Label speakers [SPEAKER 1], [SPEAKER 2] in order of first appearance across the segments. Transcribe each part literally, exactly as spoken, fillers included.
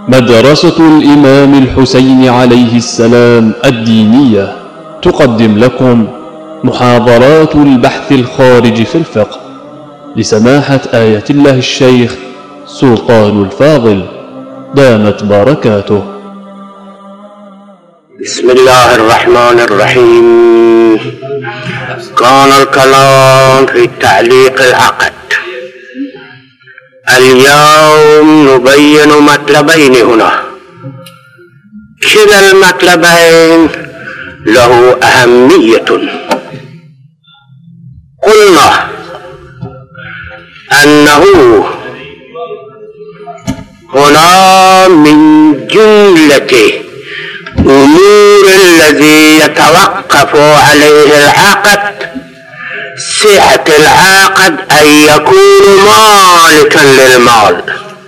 [SPEAKER 1] مدرسة الإمام الحسين عليه السلام الدينية تقدم لكم محاضرات البحث الخارج في الفقه لسماحة آية الله الشيخ سلطان الفاضل دامت بركاته.
[SPEAKER 2] بسم الله الرحمن الرحيم. كان الكلام في تعليق العقد. اليوم نبين مطلبين هنا. كلا المطلبين له أهمية. قلنا أنه هنا من جملة أمور الذي يتوقف عليه العقد صحة العقد أن يكون مالكا للمال.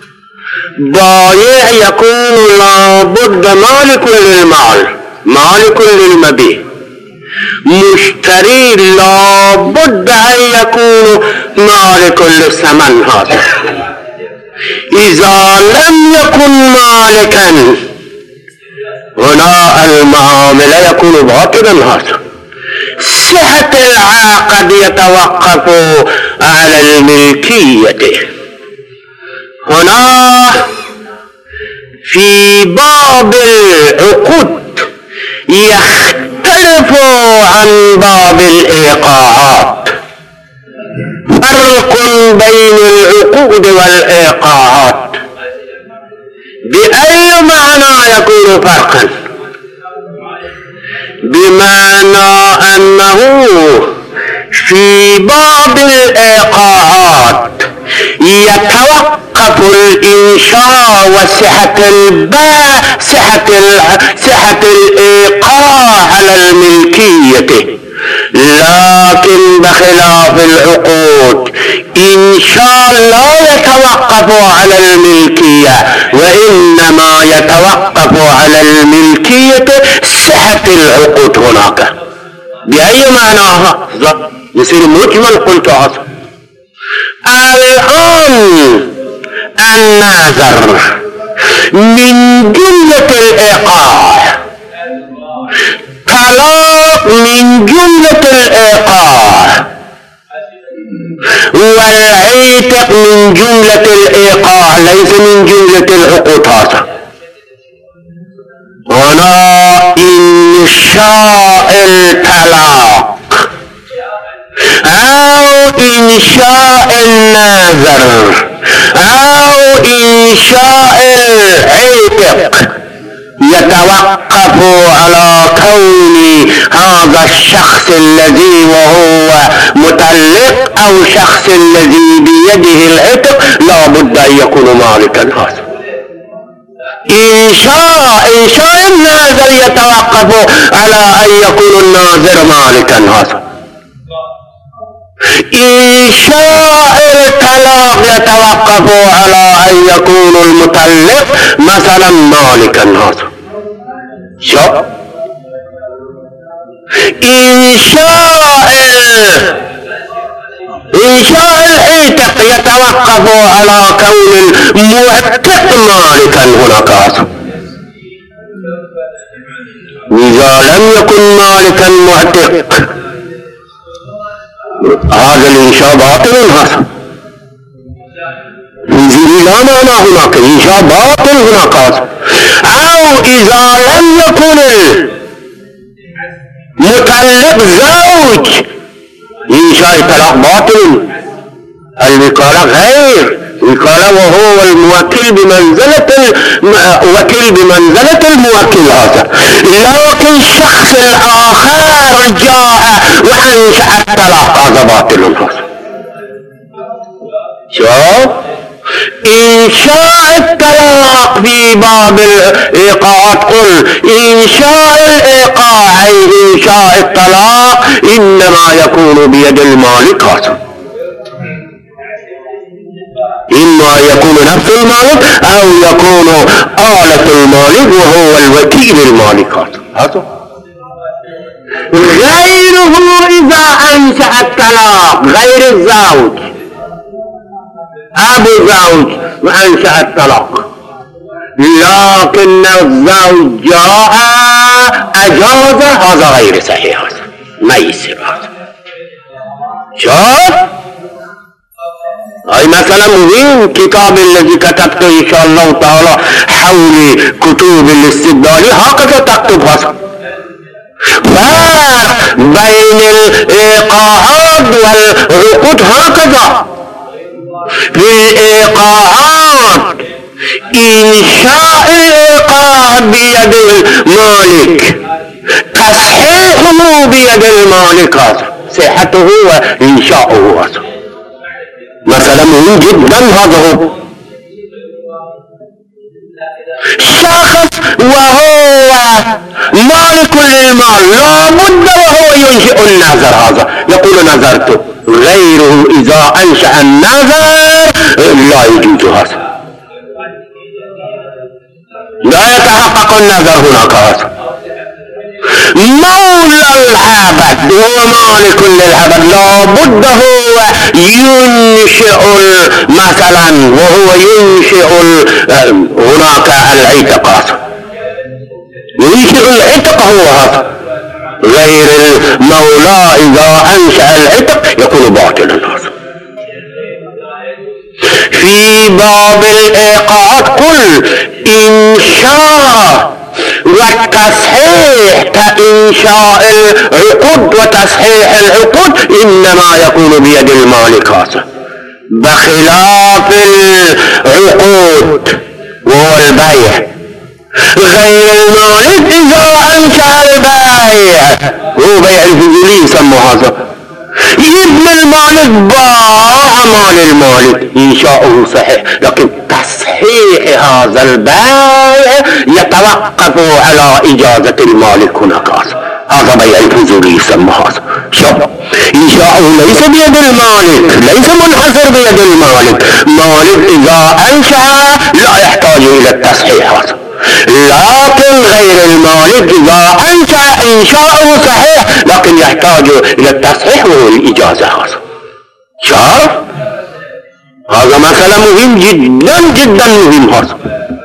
[SPEAKER 2] بائع يكون لابد مالك للمال، مالك للمبيع. مشتري لابد أن يكون مالك للثمن هذا. إذا لم يكن مالكا هنا المعاملة يكون باطلا هذا. صحة العقد يتوقف على الملكية. هنا في باب العقود يختلف عن باب الإيقاعات. فرق بين العقود والإيقاعات. بأي معنى يكون فرقا؟ بمعنى أنه في باب الإيقاعات يتوقف الإنشاء وصحة البيع صحة صحة الإيقاع على الملكية، لكن بخلاف العقود إنشاء لا يتوقف على الملكية، وإنما يتوقف على الملكية صحة العقود هناك. بأي معناها؟ يصير مجمل. قلت هذا الآن الناظر من جملة الإيقاع، طلاق من جملة الإيقاع، والعتق من جملة الإيقاع، ليس من جملة العقود هذا. هنا إنشاء الطلاق أو إنشاء النذر أو إنشاء العتق يتوقف على كون هذا الشخص الذي وهو مطلق أو شخص الذي بيده العتق لا بد أن يكون مالكا هذا. إنشاء إنشاء الناظر يتوقف على أن يكون الناظر مالكا هذا. إنشاء الطلاق يتوقف على أن يكون المطلق مثلا مالكا هذا. شوف إنشاء إنشاء العتق يتوقف على كون المعتق مالكا هناك هذا. إذا لم يكن مالكا معتق هذا الإنشاء باطل هذا. لا معنى هناك إنشاء باطل هناك هذا. أو إذا لم يكن المطلق زوج إنشاء الطلاق باطل. الوكالة غير وكالة وهو الموكل بمنزلة الوكيل بمنزلة الموكل هذا. لكن الشخص الآخر جاء وأنشأ الطلاق هذا باطل هذا. شوف إنشاء الطلاق في باب الإيقاعات. قل إنشاء الإيقاع أي إنشاء الطلاق إنما يكون بيد المالك هذا. إما يكون نفس المالك أو يكون آلة المالك وهو الوكيل المالك هذا. غيره إذا أنشأ الطلاق غير الزوج أبو زوج وأنشأ الطلاق لكن الزوج جاء أجاز، هذا غير صحيح، هذا ما يصير. هذا شوف هاي مثلا مهم. كتاب الذي كتبته إن شاء الله تعالى حول كتب الاستدلال هكذا تكتب. هذا فرق بين الإيقاعات والعقود هكذا. في الإيقاعات إنشاء الإيقاع بيد المالك، تصحيحه بيد المالك، صحته وإنشاؤه. مثلا مهم جدا. هذا هو شخص وهو مالك للمال لا بد وهو ينشئ النذر، هذا يقول نذرته. غيره إذا أنشأ النذر لا يجوز، هذا لا يتحقق النذر هناك. هذا مولى العبد هو مالك للعبد لا بد هو ينشئ مثلا، وهو ينشئ هناك العتق، ينشئ العتق هو. هذا غير المولى إذا أنشأ العتق يكون باطلا. في باب الإيقاعات قل إنشاء والتصحيح كإنشاء العقود وتصحيح العقود إنما يكون بيد المالك، بخلاف العقود وهو البيع. غير المالك إذا أنشأ البيع، هو بيع الفضولي يسمى هذا، ابن المالك باع مال المالك، إنشاؤه صحيح، لكن تصحيح هذا البيع يتوقف على إجازة المالك هناك. هذا بيع الفضولي يسمى هذا. شوف إنشاؤه ليس بيد المالك، ليس منحصر بيد المالك. مالك إذا أنشأ لا يحتاج إلى التصحيح هذا، لكن غير المالك إذا أنشأ إنشاؤه صحيح لكن يحتاج إلى التصحيح وهو الإجازة. هذا شوف هذا مثلا مهم جدا جدا مهم. هذا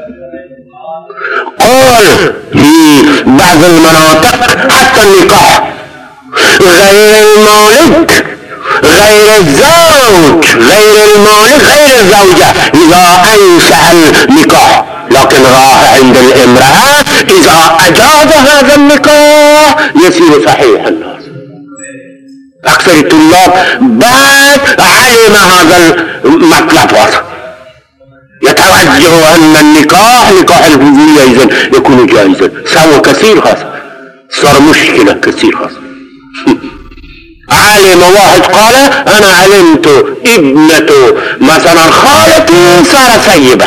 [SPEAKER 2] قال في بعض المناطق حتى النكاح غير المالك غير الزوج غير المالك غير الزوجة إذا أنشأ النكاح، لكن راح عند الامرأة إذا أجاز هذا النكاح يصير صحيح الناس. أكثر الطلاب بعد علم هذا المطلب يتوجه أن النكاح نكاح الفضولية إذن يكون جائزا. سوى كثير هذا، صار مشكلة كثير هذا. علم واحد قال أنا علمت ابنة مثلا خالتي صار سيبة،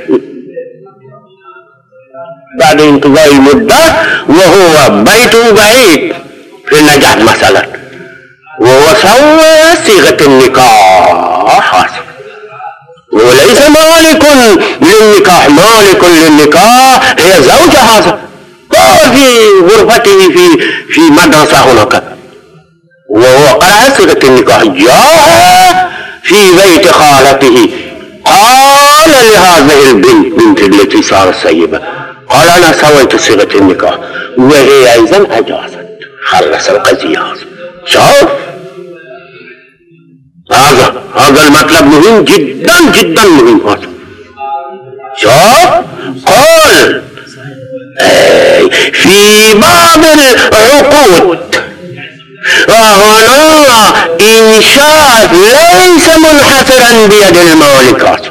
[SPEAKER 2] بعد انقضاء المدة وهو بيته بعيد في النجاح مثلا، وهو سوى صيغة النكاح وليس مالك للنكاح. مالك للنكاح هي زوجة هذا، في غرفته في في مدرسة هناك، وهو قرأ صيغة النكاح. جاء في بيت خالته قال لهذه البنت بنت التي صارت سيبة، قال أنا سويت صيغة النكاح، وهي أيضا أجازت. خلص القضية. شوف هذا هذا المطلب مهم جدا جدا مهم. هذا شوف قال في باب العقود وهنا إنشاء ليس منحصرا بيد المالك،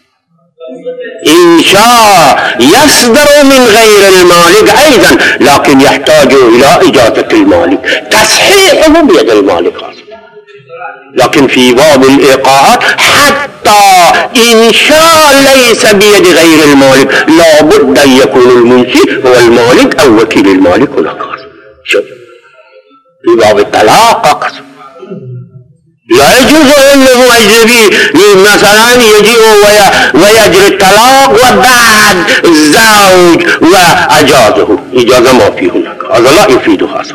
[SPEAKER 2] إنشاء يصدر من غير المالك أيضا لكن يحتاج إلى إجازة المالك، تصحيحه بيد المالك. لكن في باب الإيقاعات حتى إنشاء ليس بيد غير المالك، لا بد أن يكون المنشئ هو المالك أو وكيل المالك هناك. شوف في باب الطلاق لا يجوز أنه أجنبي مثلا يجيء ويجري الطلاق وبعد الزوج وأجازه، إجازة ما في هناك، هذا لا يفيد هذا.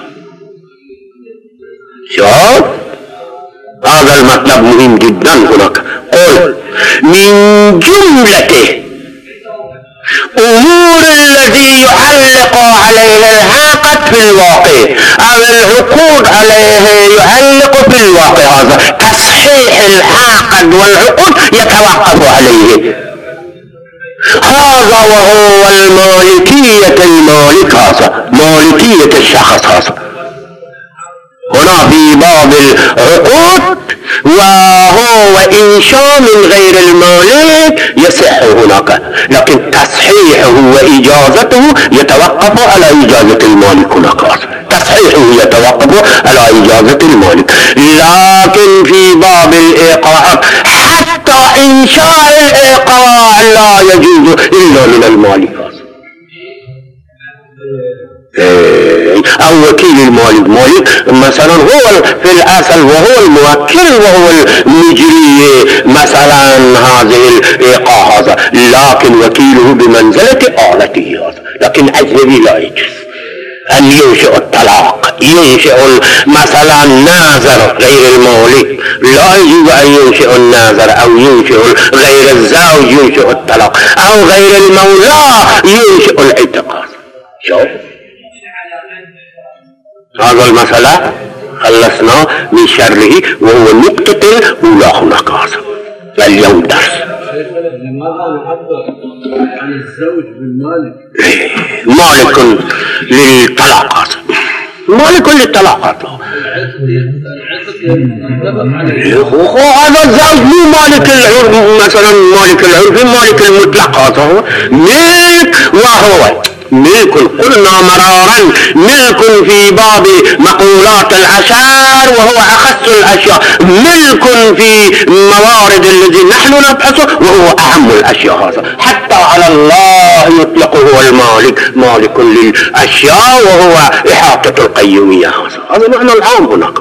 [SPEAKER 2] شوف هذا المطلب مهم جدا هناك. قل من جملته الأمور الذي يعلق عليه العقد في الواقع أو العقود عليه يعلق في الواقع، هذا تصحيح العقد والعقود يتوقف عليه. هذا وهو المالكية المالك، هذا مالكية الشخص. هذا هنا في باب العقود وهو إنشاء من غير المالك يصح هناك، لكن تصحيحه وإجازته يتوقف على إجازة المالك هناك. تصحيحه يتوقف على إجازة المالك. لكن في باب الإيقاعات حتى إنشاء الإيقاع لا يجوز إلا من المالك أو وكيل المالك. مالك مثلا هو في الأصل وهو الموكل وهو المجري مثلا هذه الإيقاع هذا، لكن وكيله بمنزلة آلته هذا. لكن أجنبي لا يجوز أن ينشئ الطلاق، ينشئ مثلا ناظر غير المالك، لا يجوز أن ينشئ الناظر أو ينشئ غير الزوج ينشئ الطلاق، أو غير المولى ينشئ العتق. شوف هذا المسألة خلصنا من شره، وهو النقطة الأولى هناك. هذا اليوم درس.
[SPEAKER 3] لماذا نعبر عن الزوج بالمالك؟
[SPEAKER 2] مالك للطلاق، مالك للطلاق. هذا الزوج مو مالك العرف، مثلا مالك العرف مالك المطلق، هذا ملك وهو ملك. قلنا مرارا ملك في باب مقولات العشائر وهو أخص الأشياء، ملك في موارد الذي نحن نبحثه وهو أهم الأشياء. هذا حتى على الله يطلقه المالك، مالك للأشياء وهو إحاطة القيومية. هذا هذا معنى العام هناك.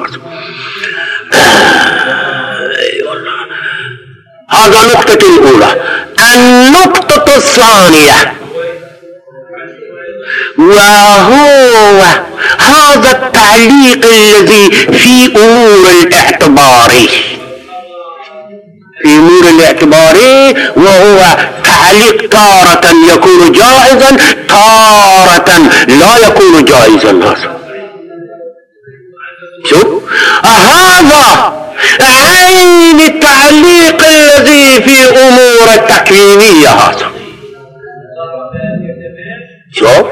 [SPEAKER 2] هذا النقطة الأولى. النقطة الثانية وهو هذا التعليق الذي في أمور الاعتبار، في أمور الاعتبار وهو تعليق تارة يكون جائزا تارة لا يكون جائزا. هذا شوف هذا عين التعليق الذي في أمور التكوينية. هذا شوف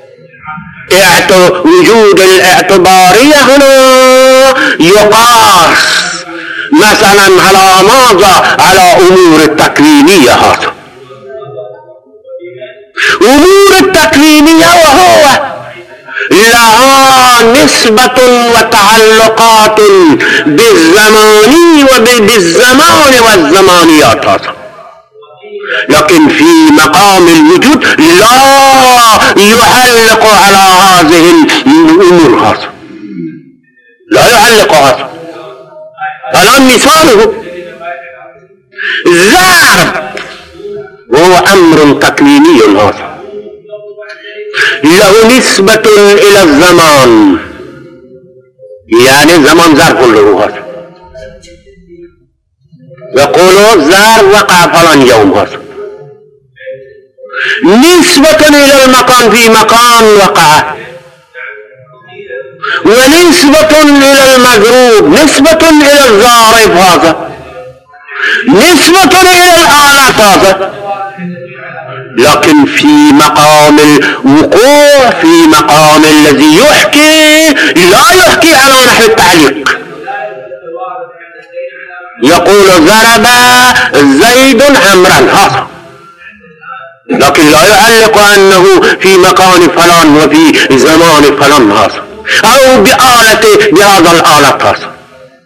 [SPEAKER 2] وجود الاعتبارية هنا يقاس مثلا على ماذا؟ على أمور التكوينية. هذا أمور التكوينية وهو لها نسبة وتعلقات بالزمان وبالزمان والزمانيات. هذا لكن في مقام الوجود لا يعلق على هذه الأمور. هذا لا يعلق. هذا الآن مثاله الزرب وهو أمر تكويني. هذا له نسبة إلى الزمان، يعني الزمان ظرف له. هذا يقولوا الزار وقع فلان يوم. هذا نسبة إلى المكان في مكان وقع، ونسبة إلى المضروب، نسبة إلى الضارب. هذا نسبة إلى الآلات. هذا لكن في مقام الوقوع، في مقام الذي يحكي لا يحكي على نحو التعليق. يقول ضرب زيد عمرا، هذا لكن لا يعلق أنه في مكان فلان وفي زمان فلان. هذا أو بآلة بهذا الآلة. هذا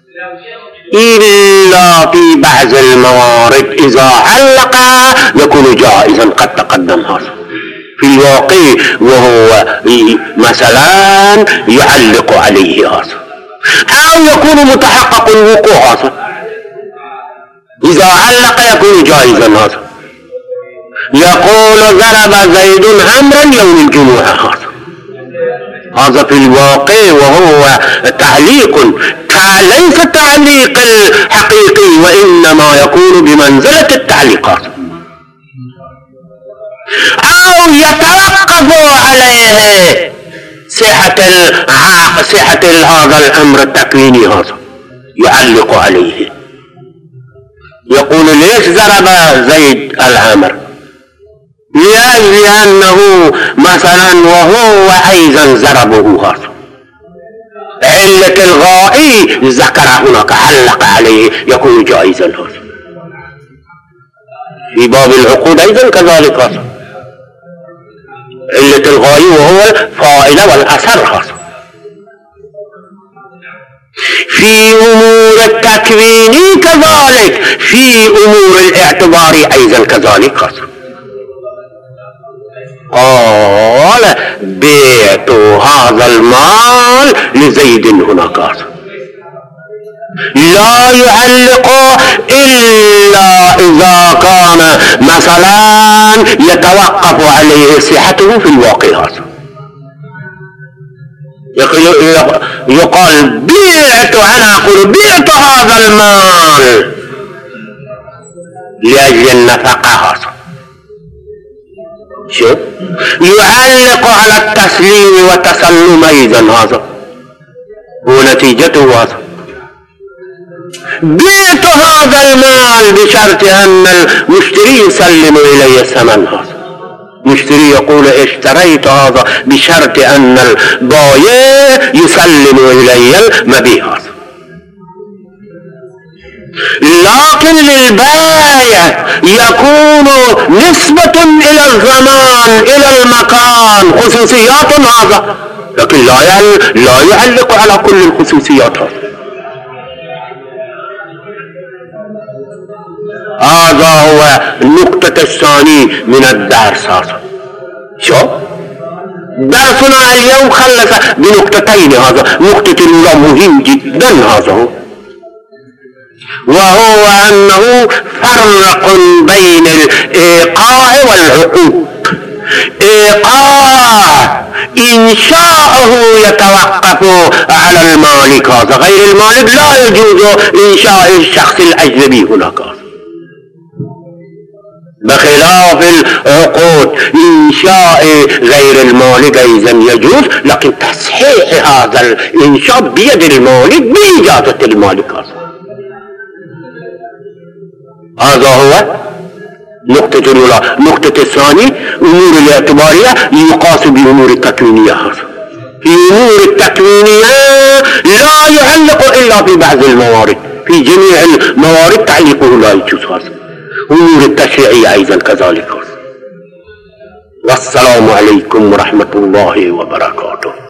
[SPEAKER 2] إلا في بعض الموارد إذا علق يكون جائزا قد تقدم. هذا في الواقع وهو مثلا يعلق عليه. هذا أو يكون متحقق الوقوع. هذا إذا علق يكون جائزا. هذا يقول ضرب زيد عمرا يوم الجمعة. هذا هذا في الواقع وهو تعليق، ليس تعليق الحقيقي وإنما يكون بمنزلة التعليقات. أو يتوقف عليه صحة صحة هذا الأمر التكويني، هذا يعلق عليه، يقول ليش ضرب زيد العمر؟ لأجل أنه مثلا وهو أيضا ضربه، هذا علة الغائي ذكر هناك، علق عليه، يكون جائزا. هذا في باب العقود أيضا كذلك، هذا علة الغائي وهو الفائدة والأثر. هذا في أمور التكوين كذلك، في أمور الاعتبار أيضا كذلك. هذا قال بعت هذا المال لزيد هناك، لا يعلق إلا إذا كان مثلا يتوقف عليه صحته في الواقع. هذا يقال بعت، أنا أقول بعت هذا المال لأجل النفقة. هذا شوف يعلق على التسليم والتسلم أيضا، هذا ونتيجته. هذا بعت هذا المال بشرط أن المشتري يسلم إلي الثمن. هذا مشتري يقول اشتريت هذا بشرط أن البائع يسلم إلي المبيع. هذا لكن للبائع يكون نسبة إلى الزمان إلى المكان، خصوصيات. هذا لكن لا لا يعلق على كل الخصوصيات. هذا هو النقطة الثانية من الدرس. هذا شو درسنا اليوم خلص بنقطتين. هذا نقطة الأولى مهم جدا، هذا هو وهو أنه فرق بين الإيقاع والعقود. إيقاع إنشاؤه يتوقف على المالك، هذا غير المالك لا يجوز إنشاء الشخص الأجنبي هناك، بخلاف العقود إنشاء غير المالك أيضا يجوز، لكن تصحيح هذا الإنشاء بيد المالك بإجازة المالك. هذا هو نقطة الأولى. نقطة الثانية أمور الاعتبارية يقاس بأمور التكوينية. هذا في أمور التكوينية لا يعلق إلا في بعض الموارد، في جميع الموارد تعليقه لا يجوز. هذا أمور التشريعية أيضا كذلك. والسلام عليكم ورحمة الله وبركاته.